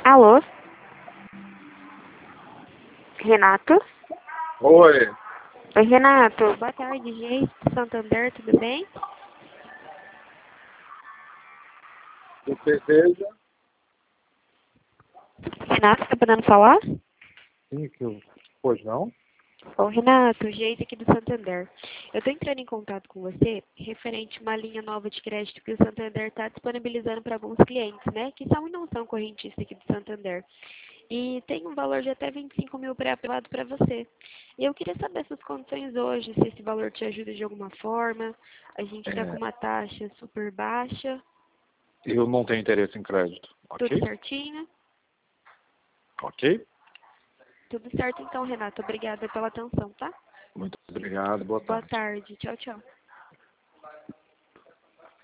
Alô? Renato? Oi, Oi, Renato. Boa tarde, gente do Santander, tudo bem? com certeza. Renato, tá podendo falar? Sim, pois não? Ô, Renato, Geise aqui do Santander. Eu tô entrando em contato com você referente a uma linha nova de crédito que o Santander está disponibilizando para alguns clientes, né? Que são e não são correntistas aqui do Santander. E tem um valor de até 25 mil pré-aprovado para você. E eu queria saber essas condições hoje, se esse valor te ajuda de alguma forma. A gente está com É, uma taxa super baixa, eu não tenho interesse em crédito, tudo ok? certinho. Ok? Tudo certo então, Renato. Obrigada pela atenção, tá? Muito obrigado, boa Boa tarde. tarde. Tchau, tchau.